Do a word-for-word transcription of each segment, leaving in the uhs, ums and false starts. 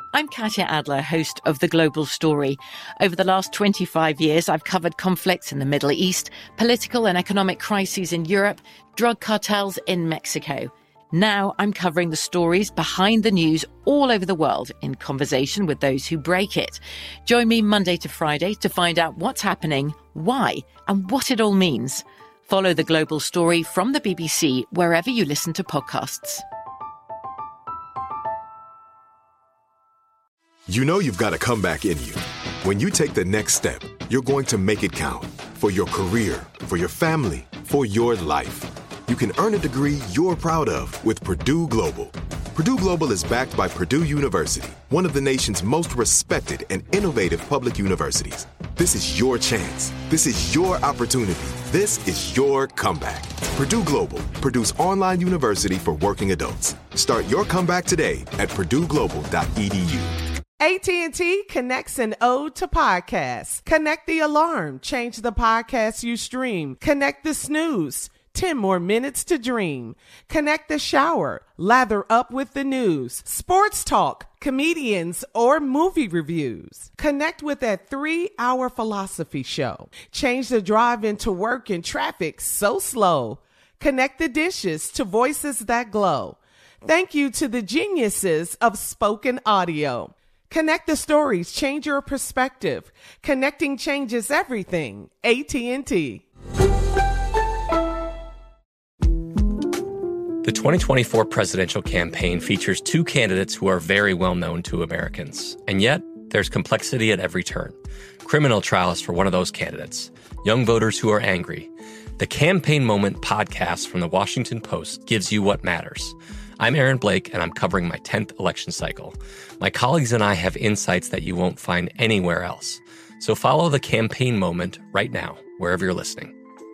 I'm Katya Adler, host of The Global Story. Over the last twenty-five years, I've covered conflicts in the Middle East, political and economic crises in Europe, drug cartels in Mexico. Now I'm covering the stories behind the news all over the world in conversation with those who break it. Join me Monday to Friday to find out what's happening, why, and what it all means. Follow The Global Story from the B B C wherever you listen to podcasts. You know you've got a comeback in you. When you take the next step, you're going to make it count for your career, for your family, for your life. You can earn a degree you're proud of with Purdue Global. Purdue Global is backed by Purdue University, one of the nation's most respected and innovative public universities. This is your chance. This is your opportunity. This is your comeback. Purdue Global, Purdue's online university for working adults. Start your comeback today at purdue global dot e d u. A T and T connects an ode to podcasts. Connect the alarm. Change the podcast you stream. Connect the snooze. ten more minutes to dream. Connect the shower. Lather up with the news. Sports talk, comedians, or movie reviews. Connect with that three-hour philosophy show. Change the drive into work in traffic so slow. Connect the dishes to voices that glow. Thank you to the geniuses of spoken audio. Connect the stories, change your perspective. Connecting changes everything. A T and T. The twenty twenty-four presidential campaign features two candidates who are very well known to Americans. And yet, there's complexity at every turn. Criminal trials for one of those candidates. Young voters who are angry. The Campaign Moment podcast from the Washington Post gives you what matters. I'm Aaron Blake, and I'm covering my tenth election cycle. My colleagues and I have insights that you won't find anywhere else. So follow The Campaign Moment right now, wherever you're listening.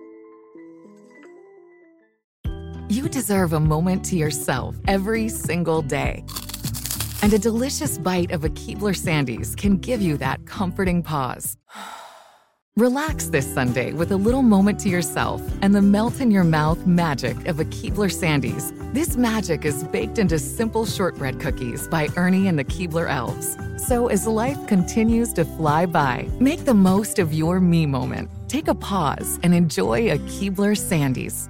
You deserve a moment to yourself every single day. And a delicious bite of a Keebler Sandies can give you that comforting pause. Relax this Sunday with a little moment to yourself and the melt-in-your-mouth magic of a Keebler Sandies. This magic is baked into simple shortbread cookies by Ernie and the Keebler Elves. So as life continues to fly by, make the most of your me moment. Take a pause and enjoy a Keebler Sandies.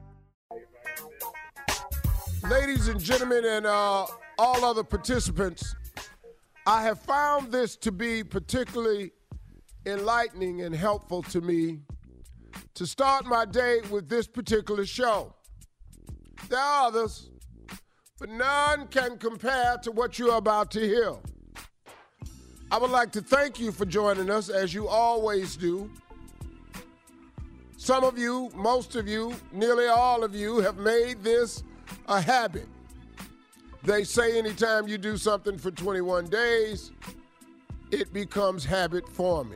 Ladies and gentlemen, and uh, all other participants, I have found this to be particularly enlightening and helpful to me to start my day with this particular show. There are others, but none can compare to what you're about to hear. I would like to thank you for joining us, as you always do. Some of you, most of you, nearly all of you have made this a habit. They say anytime you do something for twenty-one days, it becomes habit forming.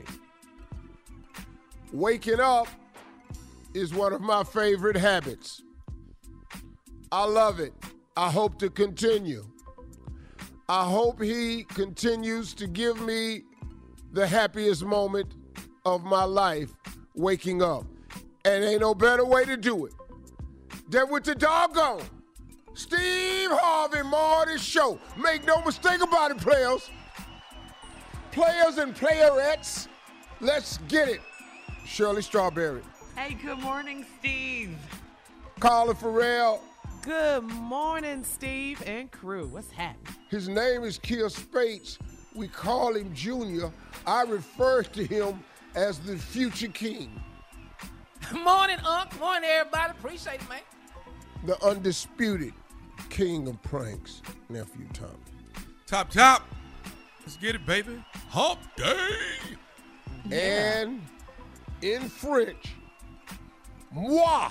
Waking up is one of my favorite habits. I love it. I hope to continue. I hope he continues to give me the happiest moment of my life, waking up. And ain't no better way to do it than with the doggone Steve Harvey Morning Show. Make no mistake about it, players. Players and playerettes, let's get it. Shirley Strawberry. Hey, good morning, Steve. Carla Farrell. Good morning, Steve and crew. What's happening? His name is Kia Spates. We call him Junior. I refer to him as the future king. Morning, Unc. Morning, everybody. Appreciate it, man. The undisputed king of pranks, Nephew Tommy. Top, top. Let's get it, baby. Hump day. Yeah. And in French, moi.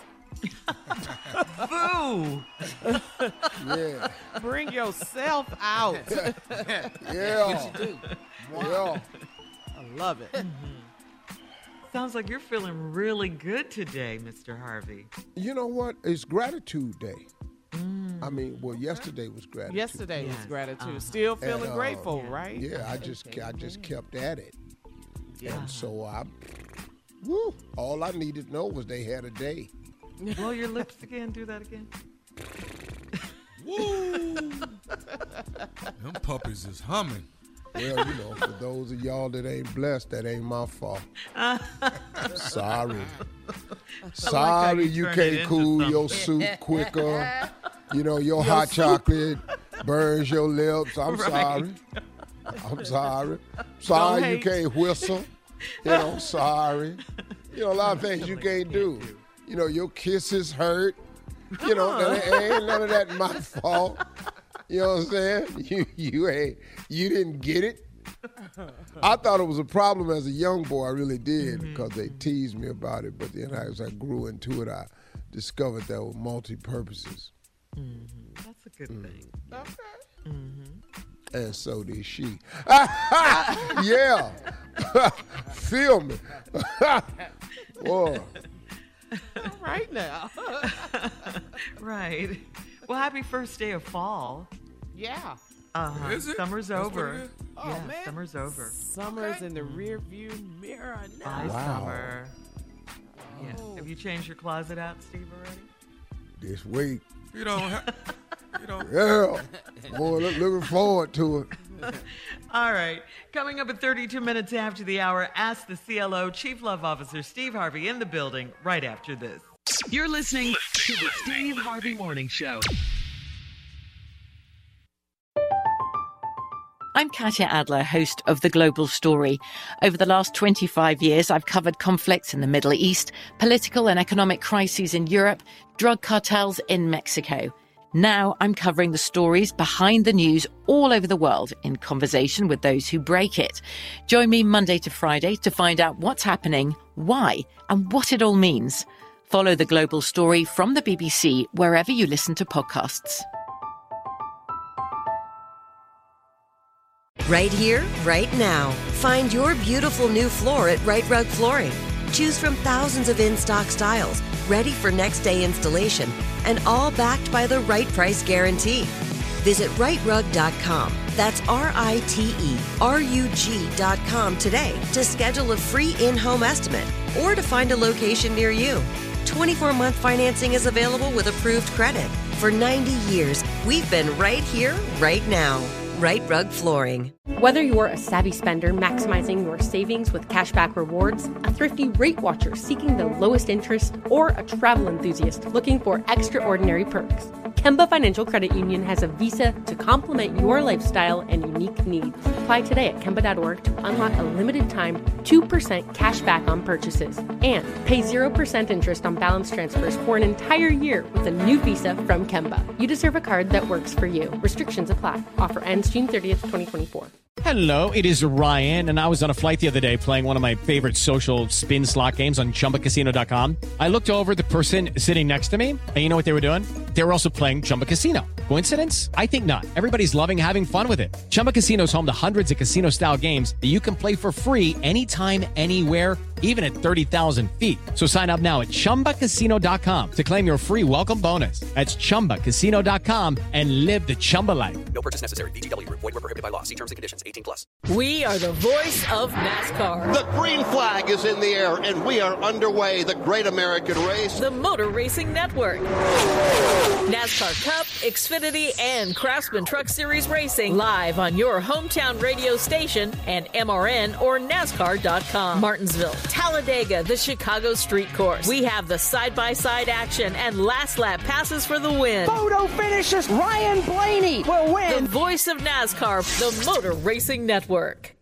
Boo. Yeah. Bring yourself out. Yeah. What you do? Yeah. I love it. Mm-hmm. Sounds like you're feeling really good today, Mister Harvey. You know what? It's gratitude day. Mm. I mean, well, yesterday was gratitude. Yesterday Yes. was gratitude. Uh-huh. Still feeling And, uh, grateful, yeah. right? Yeah, I just I just kept at it. Yeah. And so I, woo, all I needed to know was they had a day. Blow your lips again. Do that again. Woo! Them puppies is humming. Well, you know, for those of y'all that ain't blessed, that ain't my fault. Sorry. Sorry like you you turned it can't into cool your something. soup quicker. You know, your hot chocolate burns your lips. I'm Right. sorry. I'm sorry. Sorry you hate. can't whistle. You know, sorry. You know, a lot of things you can't do. You know, your kisses hurt. You know, that ain't none of that my fault. You know what I'm saying? You you ain't you didn't get it. I thought it was a problem as a young boy. I really did Mm-hmm. because they teased me about it. But then as I grew into it, I discovered there were multi purposes. Mm-hmm. That's a good thing. Okay. Mm-hmm. And so did she. Yeah. Feel me. Whoa. All right now. Right. Well, happy first day of fall. Yeah. Uh-huh. Is it? Summer's That's what over. it is? Oh, yeah, man. summer's over. Summer's in the rear view mirror Bye, now. Wow. summer. Yeah. Have you changed your closet out, Steve, already? This week. You don't have, you don't. Yeah. Boy, look, looking forward to it. All right. Coming up at thirty-two minutes after the hour, Ask the C L O Chief Love Officer Steve Harvey in the building right after this. You're listening to the Steve Harvey Morning Show. I'm Katya Adler, host of The Global Story. Over the last twenty-five years, I've covered conflicts in the Middle East, political and economic crises in Europe, drug cartels in Mexico. Now I'm covering the stories behind the news all over the world in conversation with those who break it. Join me Monday to Friday to find out what's happening, why, and what it all means. Follow The Global Story from the B B C wherever you listen to podcasts. Right here, right now. Find your beautiful new floor at Right Rug Flooring. Choose from thousands of in-stock styles, ready for next day installation, and all backed by the right price guarantee. Visit right rug dot com. That's R I T E R U G dot com today to schedule a free in-home estimate or to find a location near you. twenty-four month financing is available with approved credit. For ninety years, we've been right here, right now. Right Rug Flooring. Whether you're a savvy spender maximizing your savings with cashback rewards, a thrifty rate watcher seeking the lowest interest, or a travel enthusiast looking for extraordinary perks, Kemba Financial Credit Union has a visa to complement your lifestyle and unique needs. Apply today at Kemba dot org to unlock a limited time two percent cash back on purchases and pay zero percent interest on balance transfers for an entire year with a new visa from Kemba. You deserve a card that works for you. Restrictions apply. Offer ends June thirtieth, twenty twenty-four. Hello, it is Ryan, and I was on a flight the other day playing one of my favorite social spin slot games on Chumba Casino dot com. I looked over at the person sitting next to me, and you know what they were doing? They were also playing Chumba Casino. Coincidence? I think not. Everybody's loving having fun with it. Chumba Casino is home to hundreds of casino-style games that you can play for free anytime, anywhere, even at thirty thousand feet. So sign up now at Chumba Casino dot com to claim your free welcome bonus. That's Chumba Casino dot com and live the Chumba life. No purchase necessary. V G W. Void where prohibited by law. See terms and conditions. eighteen plus. We are the voice of NASCAR. The green flag is in the air, and we are underway. The Great American Race. The Motor Racing Network. NASCAR Cup, Xfinity, and Craftsman Truck Series Racing live on your hometown radio station and M R N or NASCAR dot com. Martinsville, Talladega, the Chicago Street Course. We have the side-by-side action and last lap passes for the win. Photo finishes. Ryan Blaney will win. The voice of NASCAR, the Motor Racing Network.